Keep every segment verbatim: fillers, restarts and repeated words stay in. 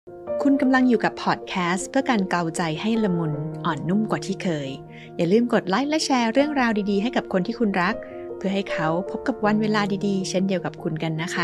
คุณกำลังอยู่กับพอดแคสต์เพื่อการเกาใจให้ละมุนอ่อนนุ่มกว่าที่เคยอย่าลืมกดไลค์และแชร์เรื่องราวดีๆให้กับคนที่คุณรักเพื่อให้เขาพบกับวันเวลาดีๆเช่นเดียวกับคุณกันนะคะ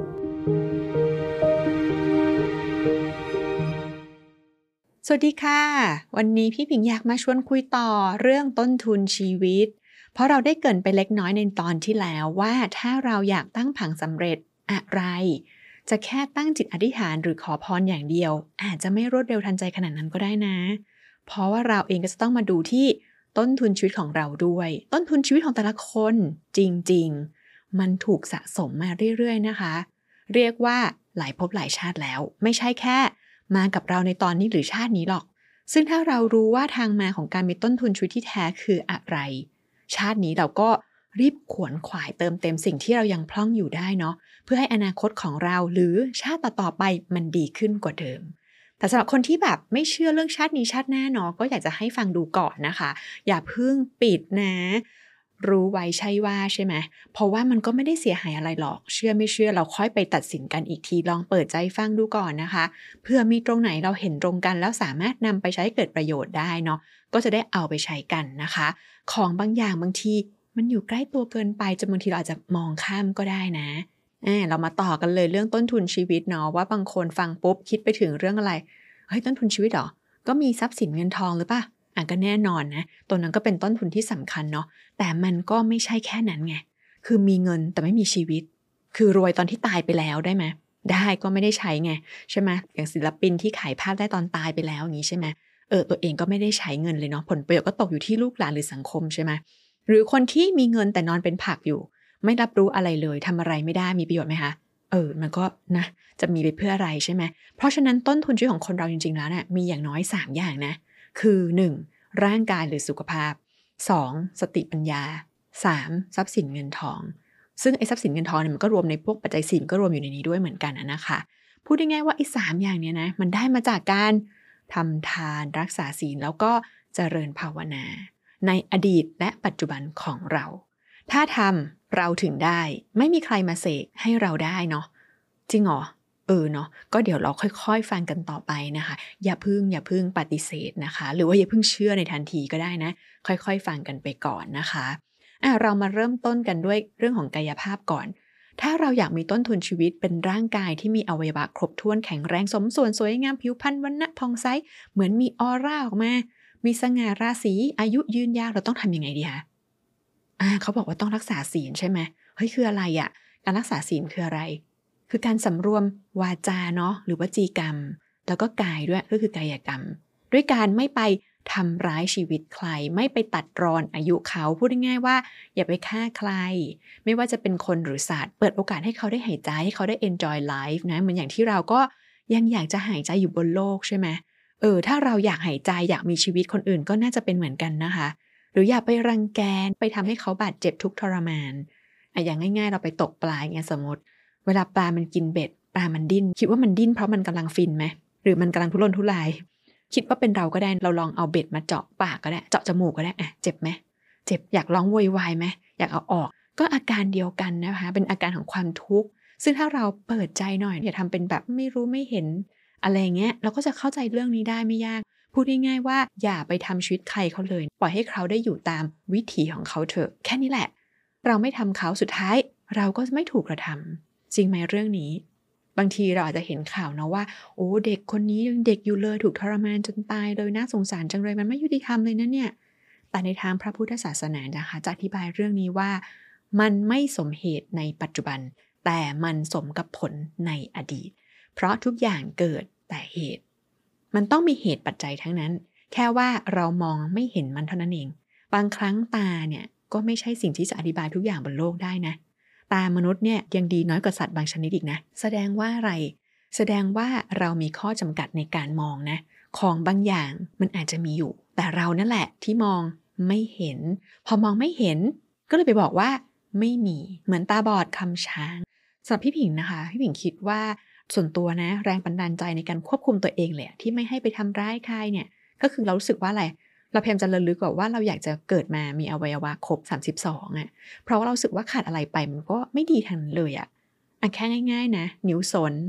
สวัสดีค่ะวันนี้พี่ผิงอยากมาชวนคุยต่อเรื่องต้นทุนชีวิตเพราะเราได้เกริ่นไปเล็กน้อยในตอนที่แล้วว่าถ้าเราอยากตั้งผังสำเร็จอะไรจะแค่ตั้งจิตอธิษฐานหรือขอพรอย่างเดียวอาจจะไม่รวดเร็วทันใจขนาดนั้นก็ได้นะเพราะว่าเราเองก็จะต้องมาดูที่ต้นทุนชีวิตของเราด้วยต้นทุนชีวิตของแต่ละคนจริงๆมันถูกสะสมมาเรื่อยๆนะคะเรียกว่าหลายภพหลายชาติแล้วไม่ใช่แค่มากับเราในตอนนี้หรือชาตินี้หรอกซึ่งถ้าเรารู้ว่าทางมาของการมีต้นทุนชีวิตที่แท้คืออะไรชาตินี้เราก็รีบขวนขวายเติมเต็มสิ่งที่เรายังพร่องอยู่ได้เนาะเพื่อให้อนาคตของเราหรือชาติต่อๆไปมันดีขึ้นกว่าเดิมแต่สำหรับคนที่แบบไม่เชื่อเรื่องชาตินี้ชาติหน้าเนาะก็อยากจะให้ฟังดูก่อนนะคะอย่าเพิ่งปิดนะรู้ไว้ใช่ว่าใช่ไหมเพราะว่ามันก็ไม่ได้เสียหายอะไรหรอกเชื่อไม่เชื่อเราค่อยไปตัดสินกันอีกทีลองเปิดใจฟังดูก่อนนะคะเพื่อมีตรงไหนเราเห็นตรงกันแล้วสามารถนำไปใช้เกิดประโยชน์ได้เนาะก็จะได้เอาไปใช้กันนะคะของบางอย่างบางทีมันอยู่ใกล้ตัวเกินไปจนบางทีเราอาจจะมองข้ามก็ได้นะเอ่เรามาต่อกันเลยเรื่องต้นทุนชีวิตเนาะว่าบางคนฟังปุ๊บคิดไปถึงเรื่องอะไรเฮ้ยต้นทุนชีวิตเหรอก็มีทรัพย์สินเงินทองหรือเปล่าอ่ะก็แน่นอนนะตัวนั้นก็เป็นต้นทุนที่สำคัญเนาะแต่มันก็ไม่ใช่แค่นั้นไงคือมีเงินแต่ไม่มีชีวิตคือรวยตอนที่ตายไปแล้วได้ไหมได้ก็ไม่ได้ใช้ไงใช่ไหมอย่างศิลปินที่ขายภาพได้ตอนตายไปแล้วอย่างนี้ใช่ไหมเออตัวเองก็ไม่ได้ใช้เงินเลยเนาะผลประโยชน์ก็ตกอยู่ที่ลูกหลานหรือสังคมใช่ไหมหรือคนที่มีเงินแต่นอนเป็นผักอยู่ไม่รับรู้อะไรเลยทำอะไรไม่ได้มีประโยชน์ไหมคะเออมันก็นะจะมีไปเพื่ออะไรใช่ไหมเพราะฉะนั้นต้นทุนชีวิตของคนเราจริงๆแล้วเนี่ยมีอย่างน้อยสามอย่างนะคือหนึ่งร่างกายหรือสุขภาพสองสติปัญญาสามทรัพย์สินเงินทองซึ่งไอ้ทรัพย์สินเงินทองเนี่ยมันก็รวมในพวกปัจจัยสี่ก็รวมอยู่ในนี้ด้วยเหมือนกันนะคะพูดง่ายๆว่าไอ้สามอย่างเนี้ยนะมันได้มาจากการทำทานรักษาศีลแล้วก็เจริญภาวนาในอดีตและปัจจุบันของเราถ้าทำเราถึงได้ไม่มีใครมาเสกให้เราได้เนาะจริงเหรอเออเนาะก็เดี๋ยวเราค่อยๆฟังกันต่อไปนะคะอย่าพึ่งอย่าพึ่งปฏิเสธนะคะหรือว่าอย่าพึ่งเชื่อในทันทีก็ได้นะค่อยๆฟังกันไปก่อนนะคะอ่ะเรามาเริ่มต้นกันด้วยเรื่องของกายภาพก่อนถ้าเราอยากมีต้นทุนชีวิตเป็นร่างกายที่มีอวัยวะครบถ้วนแข็งแรงสมส่วนสวยงามผิวพรรณวรรณะผ่องใสเหมือนมีออร่าออกมามีสง่าราศีอายุยืนยาวเราต้องทำยังไงดีคะอ่าเขาบอกว่าต้องรักษาศีลใช่ไหมเฮ้ยคืออะไรอะการรักษาศีลคืออะไรคือการสำรวมวาจาเนาะหรือวจีกรรมแล้วก็กายด้วยก็คือกายกรรมด้วยการไม่ไปทำร้ายชีวิตใครไม่ไปตัดรอนอายุเขาพูดง่ายๆว่าอย่าไปฆ่าใครไม่ว่าจะเป็นคนหรือสัตว์เปิดโอกาสให้เขาได้หายใจให้เขาได้ enjoy life นะเหมือนอย่างที่เราก็ยังอยากจะหายใจอยู่บนโลกใช่ไหมเออถ้าเราอยากหายใจอยากมีชีวิตคนอื่นก็น่าจะเป็นเหมือนกันนะคะหรืออย่าไปรังแกไปทำให้เขาบาดเจ็บทุกข์ทรมานอ่ะอย่างง่ายๆเราไปตกปลาอย่างเงี้ยสมมติเวลาปลามันกินเบ็ดปลามันดิ้นคิดว่ามันดิ้นเพราะมันกำลังฟินไหมหรือมันกำลังทุรนทุรายคิดว่าเป็นเราก็ได้เราลองเอาเบ็ดมาเจาะปากก็ได้เจาะจมูกก็ได้อ่ะเจ็บไหมเจ็บอยากร้องโวยวายไหมอยากเอาออกก็อาการเดียวกันนะคะเป็นอาการของความทุกข์ซึ่งถ้าเราเปิดใจหน่อยอย่าทำเป็นแบบไม่รู้ไม่เห็นอะไรเงี้ยเราก็จะเข้าใจเรื่องนี้ได้ไม่ยากพูดง่ายๆว่าอย่าไปทำชีวิตใครเขาเลยปล่อยให้เขาได้อยู่ตามวิถีของเขาเถอะแค่นี้แหละเราไม่ทำเขาสุดท้ายเราก็ไม่ถูกกระทำจริงไหมเรื่องนี้บางทีเราอาจจะเห็นข่าวนะว่าโอ้เด็กคนนี้ยังเด็กอยู่เลยถูกทรมานจนตายเลยน่าสงสารจังเลยมันไม่ยุติธรรมเลยนะเนี่ยแต่ในทางพระพุทธศาสนานะคะจะอธิบายเรื่องนี้ว่ามันไม่สมเหตุในปัจจุบันแต่มันสมกับผลในอดีตเพราะทุกอย่างเกิดแต่เหตุมันต้องมีเหตุปัจจัยทั้งนั้นแค่ว่าเรามองไม่เห็นมันเท่านั้นเองบางครั้งตาเนี่ยก็ไม่ใช่สิ่งที่จะอธิบายทุกอย่างบนโลกได้นะตามนุษย์เนี่ยยังดีน้อยกว่าสัตว์บางชนิดอีกนะแสดงว่าอะไรแสดงว่าเรามีข้อจำกัดในการมองนะของบางอย่างมันอาจจะมีอยู่แต่เรานั่นแหละที่มองไม่เห็นพอมองไม่เห็นก็เลยไปบอกว่าไม่มีเหมือนตาบอดคำช้างสำหรับพี่ผิงนะคะพี่ผิงคิดว่าส่วนตัวนะแรงบันดาลใจในการควบคุมตัวเองเลยที่ไม่ให้ไปทำร้ายใครเนี่ยก็คือเรารู้สึกว่าอะไรเราพยายามจะระลึกว่าว่าเราอยากจะเกิดมามีอวัยวะครบสามสิบสองอ่ะเพราะว่าเราสึกว่าขาดอะไรไปมันก็ไม่ดีทั้งนั้นเลยอ่ะอ่ะแค่ง่ายๆนะนิ้วสน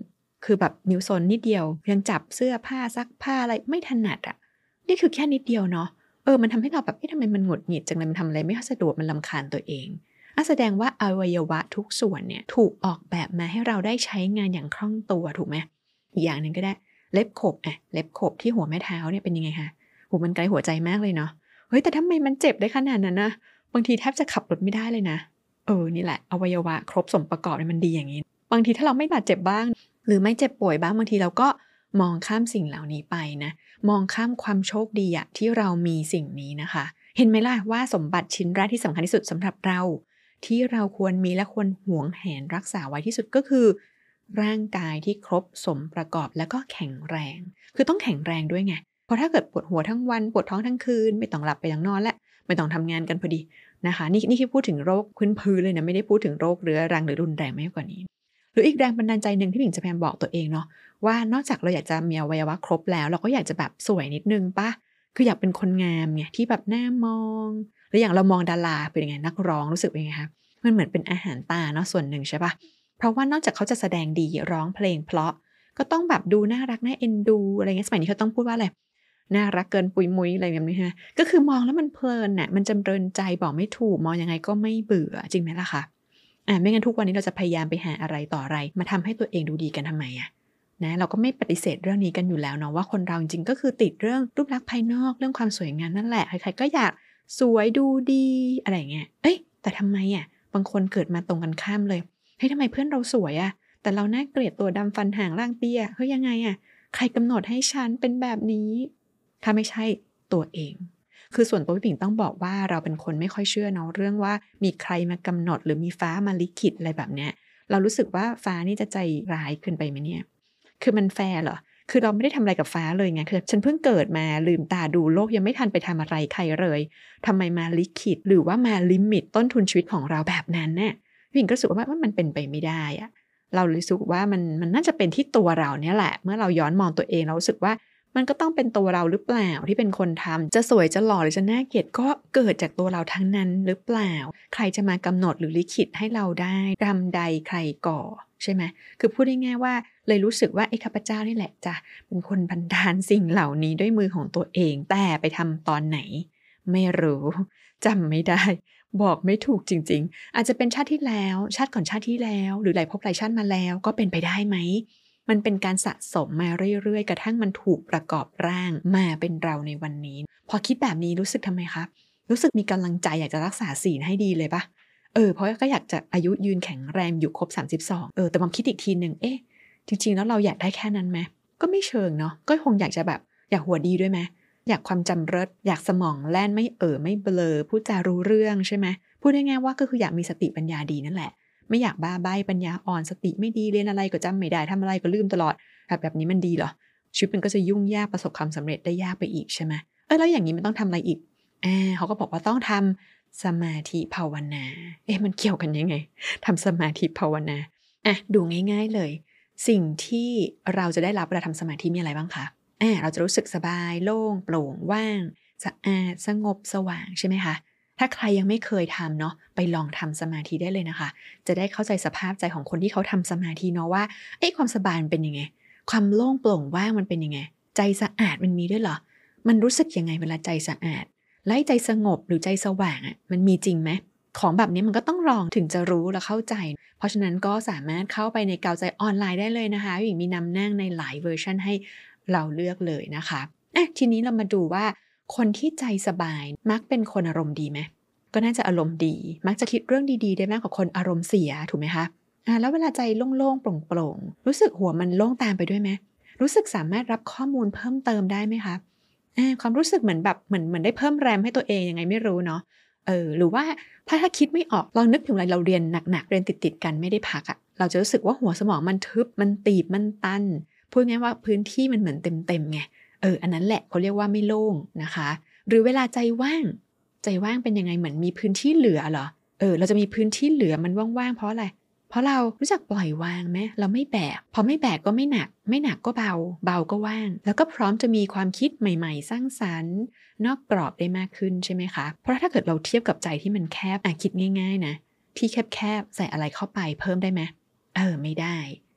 คือแบบนิ้วซนนิดเดียวยังจับเสื้อผ้าซักผ้าอะไรไม่ถนัดอ่ะนี่คือแค่นิดเดียวเนาะเออมันทำให้เราแบบเอ๊ะทำไมมันหงุดหงิดจังเลยมันทำอะไรไม่สะดวกมันรำคาญตัวเองอ่ะแสดงว่าอวัยวะทุกส่วนเนี่ยถูกออกแบบมาให้เราได้ใช้งานอย่างคล่องตัวถูกไหมอีกอย่างหนึ่งก็ได้เล็บขบอ่ะเล็บขบที่หัวแม่เท้าเนี่ยเป็นยังไงคะโหมันไกลหัวใจมากเลยเนาะเฮ้ยแต่ทำไมมันเจ็บได้ขนาดนั้นนะบางทีแทบจะขับรถไม่ได้เลยนะเออนี่แหละอวัยวะครบสมประกอบเนี่ยมันดีอย่างนี้บางทีถ้าเราไม่บาดเจ็บบ้างหรือไม่เจ็บป่วยบ้างบางทีเราก็มองข้ามสิ่งเหล่านี้ไปนะมองข้ามความโชคดีอะที่เรามีสิ่งนี้นะคะเห็นไหมล่ะว่าสมบัติชิ้นแรกที่สำคัญที่สุดสำหรับเราที่เราควรมีและควรหวงแหนรักษาไว้ที่สุดก็คือร่างกายที่ครบสมประกอบและก็แข็งแรงคือต้องแข็งแรงด้วยไงเพราะถ้าเกิดปวดหัวทั้งวันปวดท้องทั้งคืนไม่ต้องหลับไปต้องนอนและไม่ต้องทำงานกันพอดีนะคะนี่นี่คือพูดถึงโรคพื้นๆเลยนะไม่ได้พูดถึงโรคเรื้อรังหรือรุนแรงมากกว่านี้หรืออีกแรงบันดาลใจหนึ่งที่ผิงจะพยายามบอกตัวเองเนาะว่านอกจากเราอยากจะมีอวัยวะครบแล้วเราก็อยากจะแบบสวยนิดนึงป่ะคืออยากเป็นคนงามไงที่แบบหน้ามองหรืออย่างเรามองดาราเป็นยังไงนักร้องรู้สึกเป็นยังไงคะมันเหมือนเป็นอาหารตาเนาะส่วนหนึ่งใช่ป่ะเพราะว่านอกจากเขาจะแสดงดีร้องเพลงเพราะก็ต้องแบบดูน่ารักน่าเอ็นดูอะไรเงี้ยสมัยนี้เขาต้องพูดว่าอะไรน่ารักเกินปุยมุ้ยอะไรแบบนี้ฮะก็คือมองแล้วมันเพลินน่ะมันจำเริญใจบอกไม่ถูกมองยังไงก็ไม่เบื่อจริงไหมล่ะคะอ่าไม่งั้นทุกวันนี้เราจะพยายามไปหาอะไรต่ออะไรมาทำให้ตัวเองดูดีกันทำไมอะนะเราก็ไม่ปฏิเสธเรื่องนี้กันอยู่แล้วเนาะว่าคนเราจริงๆก็คือติดเรื่องรูปลักษณ์ภายนอกเรื่องความสวยงามนั่นแหละใครๆก็อยากสวยดูดีอะไรเงี้ยเอ้ยแต่ทำไมอะบางคนเกิดมาตรงกันข้ามเลยเฮ้ยทำไมเพื่อนเราสวยอะแต่เราน่าเกลียดตัวดำฟันห่างร่างเตี้ยเฮ้ยยังไงอะใครกำหนดให้ฉันเป็นแบบนี้ถ้าไม่ใช่ตัวเองคือส่วนตัวพี่ปิ่งต้องบอกว่าเราเป็นคนไม่ค่อยเชื่อเนาะเรื่องว่ามีใครมากำหนดหรือมีฟ้ามาลิขิตอะไรแบบเนี้ยเรารู้สึกว่าฟ้านี่จะใจร้ายเกินไปไหมเนี่ยคือมันแฟร์เหรอคือเราไม่ได้ทำอะไรกับฟ้าเลยไงคือฉันเพิ่งเกิดมาลืมตาดูโลกยังไม่ทันไปทำอะไรใครเลยทำไมมาลิขิตหรือว่ามาลิมิตต้นทุนชีวิตของเราแบบนั้นเนี่ยพี่ปิ่งก็รู้สึกว่ามันเป็นไปไม่ได้อะเรารู้สึกว่ามันมันน่าจะเป็นที่ตัวเราเนี่ยแหละเมื่อเราย้อนมองตัวเองเรารู้สึกว่ามันก็ต้องเป็นตัวเราหรือเปล่าที่เป็นคนทำจะสวยจะหล่อหรือจะน่าเกลียดก็เกิดจากตัวเราทั้งนั้นหรือเปล่าใครจะมากำหนดหรือลิขิตให้เราได้กรรมใดใครก่อใช่ไหมคือพูดง่ายๆว่าเลยรู้สึกว่าไอ้ข้าพเจ้านี่แหละจ้ะเป็นคนบันดาลสิ่งเหล่านี้ด้วยมือของตัวเองแต่ไปทำตอนไหนไม่รู้จำไม่ได้บอกไม่ถูกจริงๆอาจจะเป็นชาติที่แล้วชาติก่อนชาติที่แล้วหรือหลายภพหลายชาติมาแล้วก็เป็นไปได้ไหมมันเป็นการสะสมมาเรื่อยๆกระทั่งมันถูกประกอบร่างมาเป็นเราในวันนี้พอคิดแบบนี้รู้สึกทำไมคะรู้สึกมีกำลังใจอยากจะรักษาศีลให้ดีเลยปะเออเพราะก็อยากจะอายุยืนแข็งแรงอยู่ครบสามสิบสองเออแต่มาคิดอีกทีนึงเอ๊ะจริงๆแล้วเราอยากได้แค่นั้นไหมก็ไม่เชิงเนาะก็คงอยากจะแบบอยากหัวดีด้วยไหมอยากความจำเริดอยากสมองแล่นไม่เออไม่เบลอพูดจารู้เรื่องใช่ไหมพูดง่ายๆว่าก็คืออยากมีสติปัญญาดีนั่นแหละไม่อยากบ้าใบ้ปัญญาอ่อนสติไม่ดีเรียนอะไรก็จำไม่ได้ทำอะไรก็ลืมตลอดแบบแบบนี้มันดีเหรอชีวิตมันก็จะยุ่งยากประสบความสำเร็จได้ยากไปอีกใช่ไหมเออแล้วอย่างนี้มันต้องทำอะไรอีกอ่าเขาก็บอกว่าต้องทำสมาธิภาวนาเอ๊ะมันเกี่ยวกันยังไงทำสมาธิภาวนาอ่ะดูง่ายๆเลยสิ่งที่เราจะได้รับเวลาทำสมาธิมีอะไรบ้างคะอ่าเราจะรู้สึกสบายโล่งโปร่งว่างสะอาดสงบสว่างใช่ไหมคะถ้าใครยังไม่เคยทำเนาะไปลองทำสมาธิได้เลยนะคะจะได้เข้าใจสภาพใจของคนที่เขาทำสมาธิเนาะว่าไอ้ความสบายมันเป็นยังไงความโล่งโปร่งว่างมันเป็นยังไงใจสะอาดมันมีด้วยเหรอมันรู้สึกยังไงเวลาใจสะอาดและใจสงบหรือใจสว่างอ่ะมันมีจริงไหมของแบบนี้มันก็ต้องลองถึงจะรู้และเข้าใจเพราะฉะนั้นก็สามารถเข้าไปในกาวใจออนไลน์ได้เลยนะคะหญิงมีนำนั่งในหลายเวอร์ชันให้เราเลือกเลยนะคะอ่ะทีนี้เรามาดูว่าคนที่ใจสบายมักเป็นคนอารมณ์ดีไหมก็น่าจะอารมณ์ดีมักจะคิดเรื่องดีๆได้มากกว่าคนอารมณ์เสียถูกไหมคะอ่าแล้วเวลาใจโล่งๆโปร่งๆรู้สึกหัวมันโล่งตามไปด้วยไหมรู้สึกสามารถรับข้อมูลเพิ่มเติมได้ไหมคะอ่าความรู้สึกเหมือนแบบเหมือนเหมือนได้เพิ่มแรมให้ตัวเองยังไงไม่รู้เนาะเออหรือว่าถ้าถ้าคิดไม่ออกเรานึกถึงอะไรเราเรียนหนักๆเรียนติดๆกันไม่ได้พักอะเราจะรู้สึกว่าหัวสมองมันทึบมันตีบมันตันพูดง่ายว่าพื้นที่มันเหมือนเต็มๆไงเอออันนั้นแหละเขาเรียกว่าไม่โล่งนะคะหรือเวลาใจว่างใจว่างเป็นยังไงเหมือนมีพื้นที่เหลือเหรอเออเราจะมีพื้นที่เหลือมันว่างๆเพราะอะไรเพราะเรารู้จักปล่อยวางไหมเราไม่แบกพอไม่แบกก็ไม่หนักไม่หนักก็เบาเบาก็ว่างแล้วก็พร้อมจะมีความคิดใหม่ๆสร้างสรรค์นอกกรอบได้มากขึ้นใช่ไหมคะเพราะถ้าเกิดเราเทียบกับใจที่มันแคบอ่ะคิดง่ายๆนะที่แคบๆใส่อะไรเข้าไปเพิ่มได้ไหมเออไม่ได้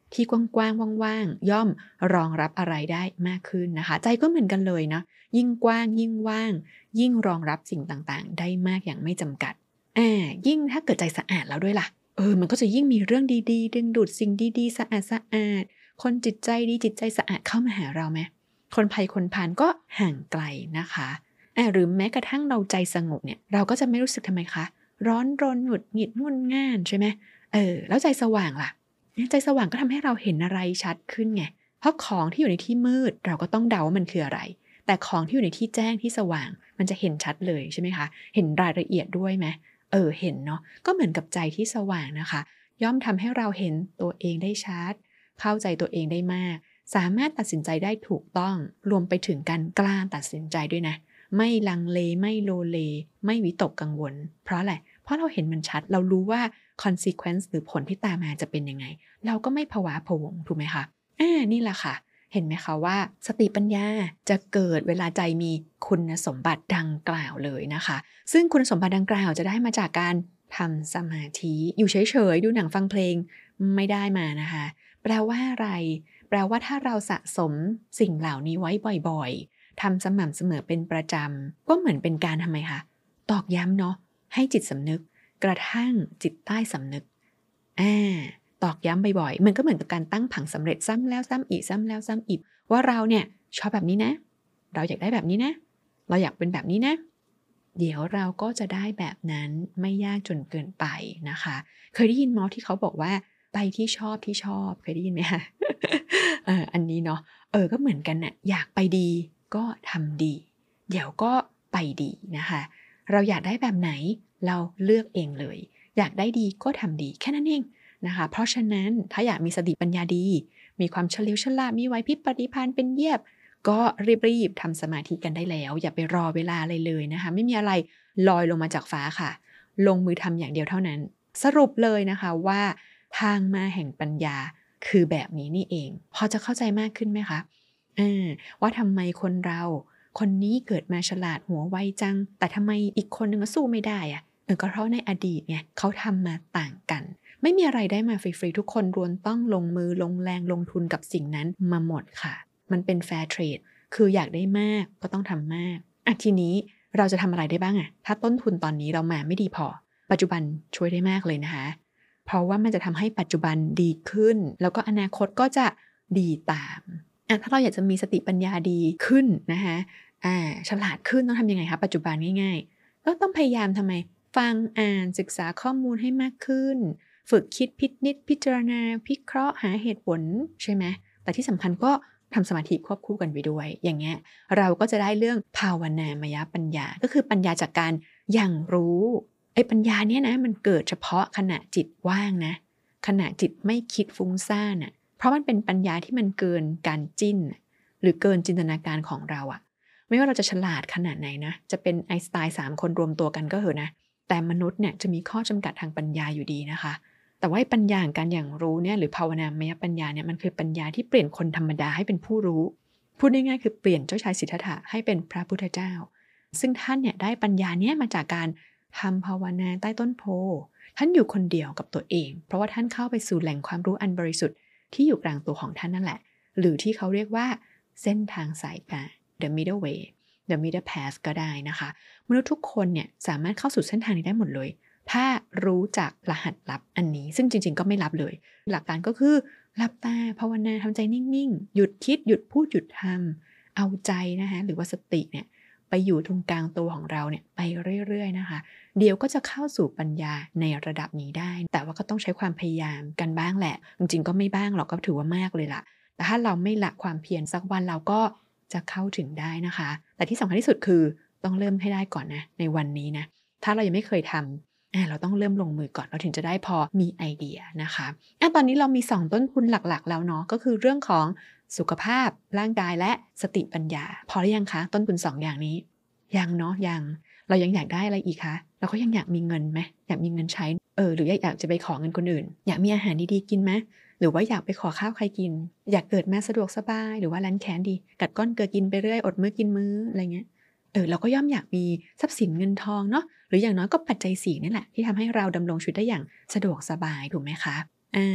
ที่กว้างๆว่างๆย่อมรองรับอะไรได้มากขึ้นนะคะใจก็เหมือนกันเลยเนาะยิ่งกว้างยิ่งว่างยิ่งรองรับสิ่งต่างๆได้มากอย่างไม่จำกัดอ่ายิ่งถ้าเกิดใจสะอาดแล้วด้วยล่ะเออมันก็จะยิ่งมีเรื่องดีๆดึงดูดสิ่งดีๆสะอาดๆคนจิตใจดีจิตใจสะอาดเข้ามาหาเราไหมคนภัยคนพาลก็ห่างไกลนะคะอ่าหรือแม้กระทั่งเราใจสงบเนี่ยเราก็จะไม่รู้สึกทำไมคะร้อนรนหงุดหงิดงุนง่านใช่ไหมเออแล้วใจสว่างล่ะใจสว่างก็ทำให้เราเห็นอะไรชัดขึ้นไงเพราะของที่อยู่ในที่มืดเราก็ต้องเดาว่ามันคืออะไรแต่ของที่อยู่ในที่แจ้งที่สว่างมันจะเห็นชัดเลยใช่ไหมคะเห็นรายละเอียดด้วยไหมเออเห็นเนาะก็เหมือนกับใจที่สว่างนะคะย่อมทำให้เราเห็นตัวเองได้ชัดเข้าใจตัวเองได้มากสามารถตัดสินใจได้ถูกต้องรวมไปถึงการกล้าตัดสินใจด้วยนะไม่ลังเลไม่โลเลไม่วิตกกังวลเพราะอะไรเพราะเราเห็นมันชัดเรารู้ว่า consequence หรือผลที่ตามมาจะเป็นยังไงเราก็ไม่ผวาผวงถูกไหมคะอ่านี่แหละค่ะเห็นไหมคะว่าสติปัญญาจะเกิดเวลาใจมีคุณสมบัติดังกล่าวเลยนะคะซึ่งคุณสมบัติดังกล่าวจะได้มาจากการทำสมาธิอยู่เฉยๆดูหนังฟังเพลงไม่ได้มานะคะแปลว่าอะไรแปลว่าถ้าเราสะสมสิ่งเหล่านี้ไว้บ่อยๆทำสม่ำเสมอเป็นประจำก็เหมือนเป็นการทำไมคะตอกย้ำเนาะให้จิตสำนึกกระทั่งจิตใต้สำนึกอ่าตอกย้ำบ่อยๆมันก็เหมือนกับการตั้งผังสำเร็จซ้ำแล้วซ้ำอีกซ้ำแล้วซ้ำอีกว่าเราเนี่ยชอบแบบนี้นะเราอยากได้แบบนี้นะเราอยากเป็นแบบนี้นะเดี๋ยวเราก็จะได้แบบนั้นไม่ยากจนเกินไปนะคะเคยได้ยินมอที่เขาบอกว่าไปที่ชอบที่ชอบเคยได้ยินไหมคะ เอออันนี้เนาะเออก็เหมือนกันน่ะอยากไปดีก็ทำดีเดี๋ยวก็ไปดีนะคะเราอยากได้แบบไหนเราเลือกเองเลยอยากได้ดีก็ทำดีแค่นั้นเองนะคะเพราะฉะนั้นถ้าอยากมีสติปัญญาดีมีความเฉลียวฉลาดมีไหวพริบปฏิภาณเป็นเยียบก็รีบๆทำสมาธิกันได้แล้วอย่าไปรอเวลาอะไรเลยนะคะไม่มีอะไรลอยลงมาจากฟ้าค่ะลงมือทำอย่างเดียวเท่านั้นสรุปเลยนะคะว่าทางมาแห่งปัญญาคือแบบนี้นี่เองพอจะเข้าใจมากขึ้นไหมคะเออว่าทำไมคนเราคนนี้เกิดมาฉลาดหัวไวจังแต่ทำไมอีกคนนึงสู้ไม่ได้อะเออก็เพราะในอดีตไงเขาทำมาต่างกันไม่มีอะไรได้มาฟรีๆทุกคนล้วนต้องลงมือลงแรงลงทุนกับสิ่งนั้นมาหมดค่ะมันเป็นแฟร์เทรดคืออยากได้มากก็ต้องทำมากอ่ะทีนี้เราจะทำอะไรได้บ้างอะถ้าต้นทุนตอนนี้เรามาไม่ดีพอปัจจุบันช่วยได้มากเลยนะคะเพราะว่ามันจะทำให้ปัจจุบันดีขึ้นแล้วก็อนาคตก็จะดีตามอ่ะถ้าเราอยากจะมีสติปัญญาดีขึ้นนะคะอ่าฉลาดขึ้นต้องทำยังไงคะปัจจุบันง่ายๆก็ต้องพยายามทำไมฟังอ่านศึกษาข้อมูลให้มากขึ้นฝึกคิดพินิจพิจารณาพิเคราะห์หาเหตุผลใช่ไหมแต่ที่สำคัญก็ทำสมาธิควบคู่กันไปด้วยอย่างเงี้ยเราก็จะได้เรื่องภาวนามยปัญญาก็คือปัญญาจากการอย่างรู้ไอ้ปัญญาเนี่ยนะมันเกิดเฉพาะขณะจิตว่างนะขณะจิตไม่คิดฟุ้งซ่านน่ะเพราะมันเป็นปัญญาที่มันเกินการจิ้นหรือเกินจินตนาการของเราอะไม่ว่าเราจะฉลาดขนาดไหนนะจะเป็นไอน์สไตน์สามคนรวมตัวกันก็เหอะนะแต่มนุษย์เนี่ยจะมีข้อจำกัดทางปัญญาอยู่ดีนะคะแต่ว่าปัญญาการอย่างรู้เนี่ยหรือภาวนามยปัญญาเนี่ยมันคือปัญญาที่เปลี่ยนคนธรรมดาให้เป็นผู้รู้พูดง่ายๆคือเปลี่ยนเจ้าชายสิทธัตถะให้เป็นพระพุทธเจ้าซึ่งท่านเนี่ยได้ปัญญาเนี้ยมาจากการทำภาวนาใต้ต้นโพท่านอยู่คนเดียวกับตัวเองเพราะว่าท่านเข้าไปสู่แหล่งความรู้อันบริสุทธิ์ที่อยู่กลางตัวของท่านนั่นแหละหรือที่เขาเรียกว่าเส้นทางสายกลาง the middle way the middle path ก็ได้นะคะมนุษย์ทุกคนเนี่ยสามารถเข้าสู่เส้นทางนี้ได้หมดเลยถ้ารู้จักรหัสลับอันนี้ซึ่งจริงๆก็ไม่ลับเลยหลักการก็คือหลับตาภาวนาทำใจนิ่งๆหยุดคิดหยุดพูดหยุดทำเอาใจนะคะหรือว่าสติเนี่ยไปอยู่ตรงกลางตัวของเราเนี่ยไปเรื่อยๆนะคะเดี๋ยวก็จะเข้าสู่ปัญญาในระดับนี้ได้แต่ว่าก็ต้องใช้ความพยายามกันบ้างแหละจริงๆก็ไม่บ้างหรอกก็ถือว่ามากเลยล่ะแต่ถ้าเราไม่ละความเพียรสักวันเราก็จะเข้าถึงได้นะคะแต่ที่สำคัญที่สุดคือต้องเริ่มให้ได้ก่อนนะในวันนี้นะถ้าเรายังไม่เคยทำเราต้องเริ่มลงมือก่อนเราถึงจะได้พอมีไอเดียนะคะอ่ะตอนนี้เรามีสองต้นทุนหลักๆแล้วเนาะก็คือเรื่องของสุขภาพร่างกายและสติปัญญาพอหรือยังคะต้นทุนสองอย่างนี้ยังเนาะยังเรายังอยากได้อะไรอีกคะเราก็ยังอยากมีเงินไหมอยากมีเงินใช้เออหรืออยากจะไปขอเงินคนอื่นอยากมีอาหารดีๆกินไหมหรือว่าอยากไปขอข้าวใครกินอยากเกิดมาสะดวกสบายหรือว่าร้านแค้นดีกัดก้อนเกลือกินไปเรื่อยอดมื้อกินมื้ออะไรเงี้ยเออเราก็ย่อมอยากมีทรัพย์สินเงินทองเนาะหรืออย่างน้อยก็ปัจจัยสี่นี่แหละที่ทำให้เราดำรงชีวิตได้อย่างสะดวกสบายถูกไหมคะอ่า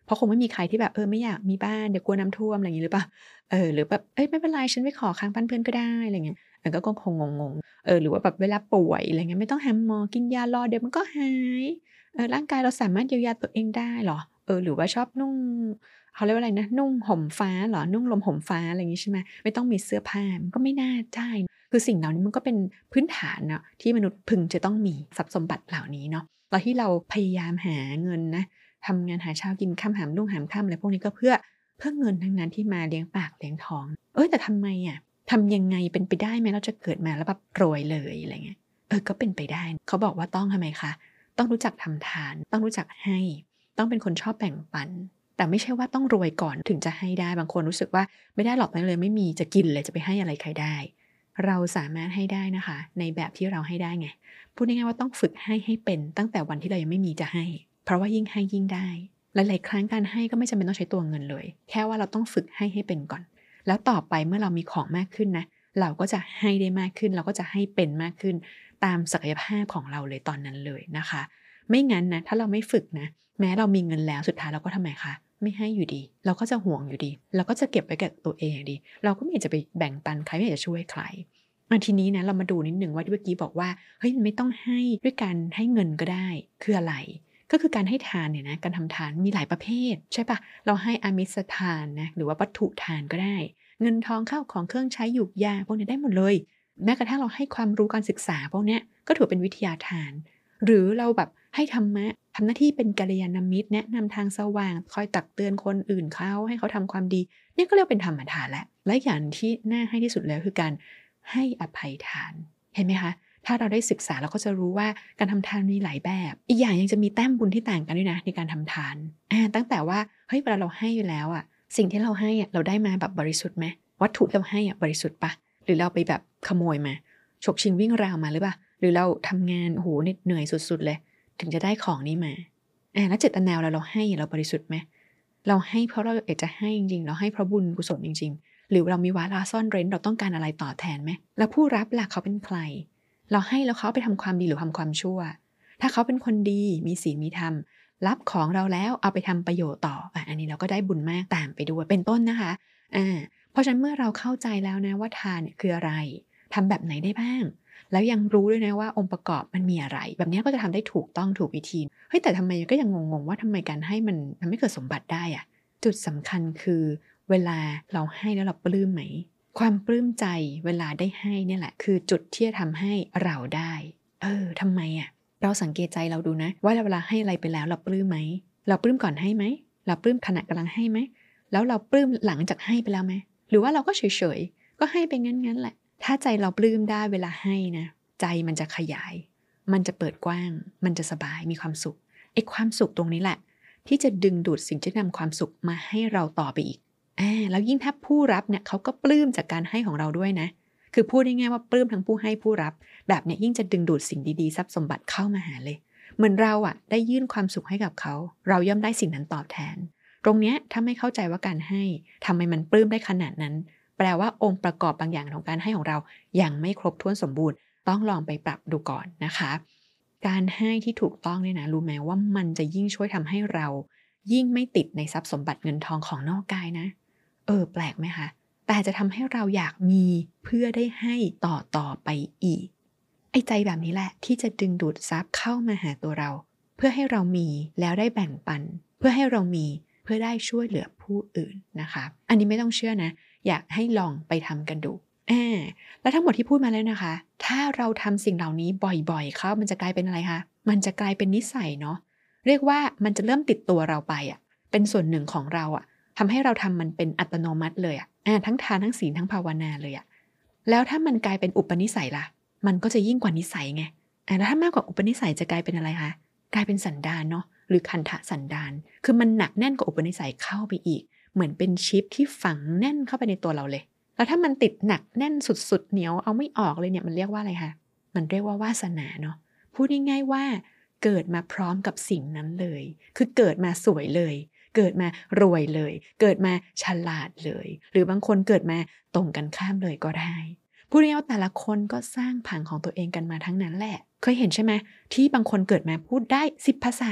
เพราะคงไม่มีใครที่แบบเออไม่อยากมีบ้านเดี๋ยวกลัวน้ำท่วมอะไรอย่างงี้หรือเปล่าเออหรือแบบเฮ้ยไม่เป็นไรฉันไปขอค้างบ้านเพื่อนก็ได้อะไรเงี้ยมันก็คงงงๆเออหรือว่าแบบเวลาป่วยอะไรเงี้ยไม่ต้องหาหมอกินยารอเดี๋ยวมันก็หายเออร่างกายเราสามารถเยียวยาตัวเองได้เหรอเออหรือว่าชอบนุ่งเขาเรียกว่าอะไรนะนุ่งห่มฟ้าเหรอนุ่งลมห่มฟ้าอะไรอย่างงี้ใช่ไหมไม่ต้องมีเสื้อผ้ามันก็ไม่น่าใช่คือสิ่งเหล่านี้มันก็เป็นพื้นฐานเนาะที่มนุษย์พึงจะต้องมีทรัพย์สมบัติเหล่านี้เนาะตอนที่เราพยายามหาเงินนะทำงานหาเช้ากินค่ำหามรุ่งหามค่ำอะไรพวกนี้ก็เพื่อเพื่อเงินทั้งนั้นที่มาเลี้ยงปากเลี้ยงท้องเอ้ยแต่ทำไมอะทำยังไงเป็นไปได้ไหมเราจะเกิดมาแล้วแบบรวยเลยอะไรเงี้ยเออก็เป็นไปได้เขาบอกว่าต้องทำไมคะต้องรู้จักทำทานต้องรู้จักให้ต้องเป็นคนชอบแบ่งปันแต่ไม่ใช่ว่าต้องรวยก่อนถึงจะให้ได้บางคนรู้สึกว่าไม่ได้หรอกนั่นเลยไม่มีจะกินเลยจะไปให้อะไรใครได้เราสามารถให้ได้นะคะในแบบที่เราให้ได้ไงพูดง่ายๆว่าต้องฝึกให้ให้เป็นตั้งแต่วันที่เรายังไม่มีจะให้เพราะว่ายิ่งให้ยิ่งได้หลายๆครั้งการให้ก็ไม่จำเป็นต้องใช้ตัวเงินเลยแค่ว่าเราต้องฝึกให้ให้เป็นก่อนแล้วต่อไปเมื่อเรามีของมากขึ้นนะเราก็จะให้ได้มากขึ้นเราก็จะให้เป็นมากขึ้นตามศักยภาพของเราเลยตอนนั้นเลยนะคะไม่งั้นนะถ้าเราไม่ฝึกนะแม้เรามีเงินแล้วสุดท้ายเราก็ทำไมคะไม่ให้อยู่ดีเราก็จะห่วงอยู่ดีเราก็จะเก็บไว้กับตัวเองดีเราก็ไม่อยากจะไปแบ่งปันใครไม่อยากจะช่วยใครอันทีนี้นะเรามาดูนิดหนึ่งว่าที่เมื่อกี้บอกว่าเฮ้ยมันไม่ต้องให้ด้วยการให้เงินก็ได้คืออะไรก็คือการให้ทานเนี่ยนะการทำทานมีหลายประเภทใช่ปะเราให้อามิสทานนะหรือว่าวัตถุทานก็ได้เงินทองข้าวของเครื่องใช้หยูกยาพวกนี้ได้หมดเลยแม้กระทั่งเราให้ความรู้การศึกษาพวกนี้ก็ถือเป็นวิทยาทานหรือเราแบบให้ธรรมะทำหน้าที่เป็นกัลยาณมิตรแนะนำทางสว่างคอยตักเตือนคนอื่นเขาให้เขาทำความดีนี่ก็เรียกเป็นธรรมทานแหละและอย่างที่น่าให้ที่สุดแล้วคือการให้อภัยทานเห็นไหมคะถ้าเราได้ศึกษาเราก็จะรู้ว่าการทำทานมีหลายแบบอีกอย่างยังจะมีแต้มบุญที่ต่างกันด้วยนะในการทำทานอ่าตั้งแต่ว่าเฮ้ยเวลาเราให้อยู่แล้วอ่ะสิ่งที่เราให้อ่ะเราได้มาแบบบริสุทธิ์ไหมวัตถุที่เราให้อ่ะบริสุทธิ์ปะหรือเราไปแบบขโมยมาฉกชิงวิ่งราวมาหรือเปล่าหรือเราทำงานโอ้โหเหนื่อยสุดๆเลยถึงจะได้ของนี้มาอ่าแล้วเจตนาเราเราให้เราบริสุทธิ์ไหมเราให้เพราะเราอยากจะให้จริงๆเราให้เพราะบุญกุศลจริงๆหรือเรามีวาระซ่อนเร้นเราต้องการอะไรตอบแทนไหมแล้วผู้รับล่ะเขาเป็นใครเราให้แล้วเขาไปทำความดีหรือทำความชั่วถ้าเขาเป็นคนดีมีศีลมีธรรมรับของเราแล้วเอาไปทำประโยชน์ต่ออ่ะอันนี้เราก็ได้บุญมากตามไปด้วยเป็นต้นนะคะอ่าเพราะฉะนั้นเมื่อเราเข้าใจแล้วนะว่าทานเนี่ยคืออะไรทำแบบไหนได้บ้างแล้วยังรู้ด้วยนะว่าองค์ประกอบมันมีอะไรแบบนี้ก็จะทำได้ถูกต้องถูกวิธีเฮ้ยแต่ทำไมก็ยังงงๆว่าทำไมการให้มันทำให้เกิดสมบัติได้อะจุดสำคัญคือเวลาเราให้แล้วเราปลื้มไหมความปลื้มใจเวลาได้ให้เนี่ยแหละคือจุดที่จะทำให้เราได้เออทำไมอะเราสังเกตใจเราดูนะว่าเวลาให้อะไรไปแล้วเราปลื้มไหมเราปลื้มก่อนให้ไหมเราปลื้มขณะกำลังให้ไหมแล้วเราปลื้มหลังจากให้ไปแล้วไหมหรือว่าเราก็เฉยๆก็ให้ไปงั้นๆแหละถ้าใจเราปลื้มได้เวลาให้นะใจมันจะขยายมันจะเปิดกว้างมันจะสบายมีความสุขไอ้ความสุขตรงนี้แหละที่จะดึงดูดสิ่งที่นำความสุขมาให้เราต่อไปอีกอ่าแล้วยิ่งถ้าผู้รับเนี่ยเขาก็ปลื้มจากการให้ของเราด้วยนะคือพูดง่ายๆว่าปลื้มทั้งผู้ให้ผู้รับแบบเนี้ยยิ่งจะดึงดูดสิ่งดีๆทรัพย์สมบัติเข้ามาหาเลยเหมือนเราอ่ะได้ยื่นความสุขให้กับเขาเราย่อมได้สิ่งนั้นตอบแทนตรงเนี้ยถ้าไม่เข้าใจว่าการให้ทำไมมันปลื้มได้ขนาดนั้นแปลว่าองค์ประกอบบางอย่างของการให้ของเรายังไม่ครบถ้วนสมบูรณ์ต้องลองไปปรับดูก่อนนะคะการให้ที่ถูกต้องเนี่ยนะรู้ไหมว่ามันจะยิ่งช่วยทำให้เรายิ่งไม่ติดในทรัพย์สมบัติเงินทองของนอกกายนะเออแปลกไหมคะแต่จะทำให้เราอยากมีเพื่อได้ให้ต่อต่อไปอีกไอ้ใจแบบนี้แหละที่จะดึงดูดทรัพย์เข้ามาหาตัวเราเพื่อให้เรามีแล้วได้แบ่งปันเพื่อให้เรามีเพื่อได้ช่วยเหลือผู้อื่นนะคะอันนี้ไม่ต้องเชื่อนะอยากให้ลองไปทำกันดูอ่าแล้วทั้งหมดที่พูดมาแล้วนะคะถ้าเราทำสิ่งเหล่านี้บ่อยๆเข้ามันจะกลายเป็นอะไรคะมันจะกลายเป็นนิสัยเนาะเรียกว่ามันจะเริ่มติดตัวเราไปอ่ะเป็นส่วนหนึ่งของเราอ่ะทำให้เราทำมันเป็นอัตโนมัติเลยอ่ะอ่าทั้งทานทั้งศีลทั้งภาวนาเลยอ่ะแล้วถ้ามันกลายเป็นอุปนิสัยล่ะมันก็จะยิ่งกว่านิสัยไงอ่าแล้วถ้ามากกว่าอุปนิสัยจะกลายเป็นอะไรคะกลายเป็นสันดานเนาะหรือคันธะสันดานคือมันหนักแน่นกว่าอุปนิสัยเข้าไปอีกเหมือนเป็นชิปที่ฝังแน่นเข้าไปในตัวเราเลยแล้วถ้ามันติดหนักแน่นสุดๆเหนียวเอาไม่ออกเลยเนี่ยมันเรียกว่าอะไรคะมันเรียกว่าวาสนาเนาะพูดง่ายๆว่าเกิดมาพร้อมกับสิ่งนั้นเลยคือเกิดมาสวยเลยเกิดมารวยเลยเกิดมาฉลาดเลยหรือบางคนเกิดมาตรงกันข้ามเลยก็ได้พูดง่ายๆว่าแต่ละคนก็สร้างผังของตัวเองกันมาทั้งนั้นแหละเคยเห็นใช่ไหมที่บางคนเกิดมาพูดได้สิบภาษา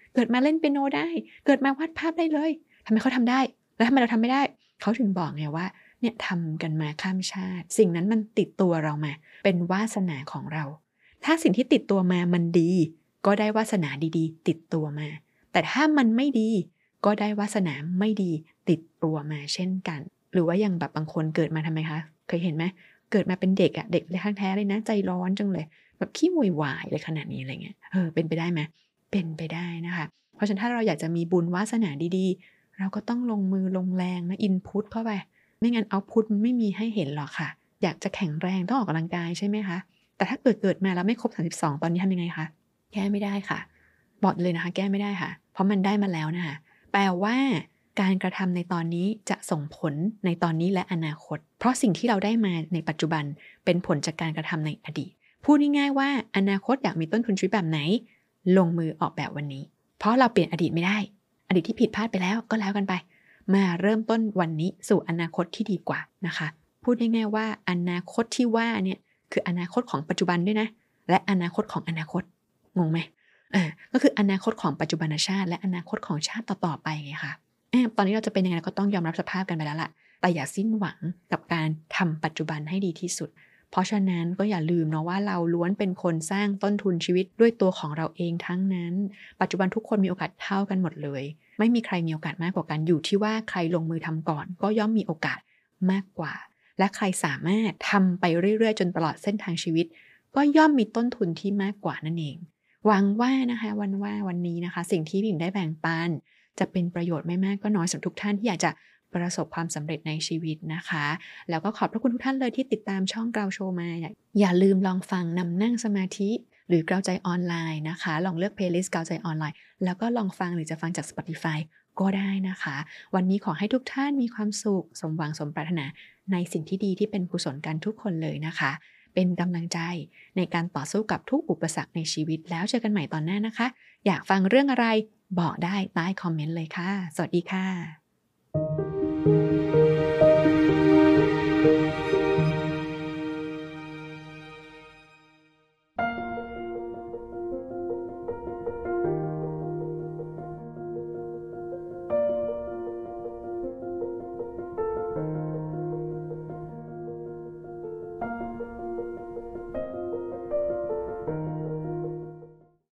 เกิดมาเล่นเปียโนได้เกิดมาวาดภาพได้เลยทำไมเขาทำได้แล้วทำไมเราทำไม่ได้เขาถึงบอกไงว่าเนี่ยทำกันมาข้ามชาติสิ่งนั้นมันติดตัวเรามาเป็นวาสนาของเราถ้าสิ่งที่ติดตัวมามันดีก็ได้วาสนาดีๆติดตัวมาแต่ถ้ามันไม่ดีก็ได้วาสนาไม่ดีติดตัวมาเช่นกันหรือว่าอย่างแบบบางคนเกิดมาทำไมคะเคยเห็นไหมเกิดมาเป็นเด็กอะเด็กเลยแท้ๆเลยนะใจร้อนจังเลยแบบขี้โวยวายเลยขนาดนี้อะไรเงี้ยเออเป็นไปได้ไหมเป็นไปได้นะคะเพราะฉะนั้นถ้าเราอยากจะมีบุญวาสนาดีๆเราก็ต้องลงมือลงแรงนะอินพุตเข้าไปไม่งั้นเอาพุตมันไม่มีให้เห็นหรอกค่ะอยากจะแข็งแรงต้องออกกำลังกายใช่ไหมคะแต่ถ้าเกิดเกิดมาแล้วไม่ครบสามสิบสองตอนนี้ทำยังไงคะแก้ไม่ได้ค่ะบอกเลยนะคะแก้ไม่ได้ค่ะเพราะมันได้มาแล้วนะคะแปลว่าการกระทำในตอนนี้จะส่งผลในตอนนี้และอนาคตเพราะสิ่งที่เราได้มาในปัจจุบันเป็นผลจากการกระทำในอดีตพูดง่ายๆว่าอนาคตอยากมีต้นทุนชีวิตแบบไหนลงมือออกแบบวันนี้เพราะเราเปลี่ยนอดีตไม่ได้อดีตที่ผิดพลาดไปแล้วก็แล้วกันไปมาเริ่มต้นวันนี้สู่อนาคตที่ดีกว่านะคะพูดง่ายๆว่าอนาคตที่ว่าเนี่ยคืออนาคตของปัจจุบันด้วยนะและอนาคตของอนาคตงงไหมเออก็คืออนาคตของปัจจุบันชาติและอนาคตของชาติต่อๆไปไงคะเออตอนนี้เราจะเป็นยังไงก็ต้องยอมรับสภาพกันไปแล้วล่ะแต่อย่าสิ้นหวังกับการทำปัจจุบันให้ดีที่สุดเพราะฉะนั้นก็อย่าลืมเนาะว่าเราล้วนเป็นคนสร้างต้นทุนชีวิตด้วยตัวของเราเองทั้งนั้นปัจจุบันทุกคนมีโอกาสเท่ากันหมดเลยไม่มีใครมีโอกาสมากกว่ากันอยู่ที่ว่าใครลงมือทำก่อนก็ย่อมมีโอกาสมากกว่าและใครสามารถทำไปเรื่อยๆจนตลอดเส้นทางชีวิตก็ย่อมมีต้นทุนที่มากกว่านั่นเองหวังว่านะคะวันว่าวันนี้นะคะสิ่งที่พี่หญิงได้แบ่งปันจะเป็นประโยชน์ไม่มากก็น้อยสำหรับทุกท่านที่อยากจะประสบความสำเร็จในชีวิตนะคะแล้วก็ขอบพระคุณทุกท่านเลยที่ติดตามช่องเกาโชว์มาอย่าลืมลองฟังนำนั่งสมาธิหรือเกาใจออนไลน์นะคะลองเลือก playlist เกาใจออนไลน์แล้วก็ลองฟังหรือจะฟังจาก Spotify ก็ได้นะคะวันนี้ขอให้ทุกท่านมีความสุขสมหวังสมปรารถนาในสิ่งที่ดีที่เป็นกุศลกันทุกคนเลยนะคะเป็นกำลังใจในการต่อสู้กับทุกอุปสรรคในชีวิตแล้วเจอกันใหม่ตอนหน้านะคะอยากฟังเรื่องอะไรบอกได้ใต้คอมเมนต์เลยค่ะสวัสดีค่ะ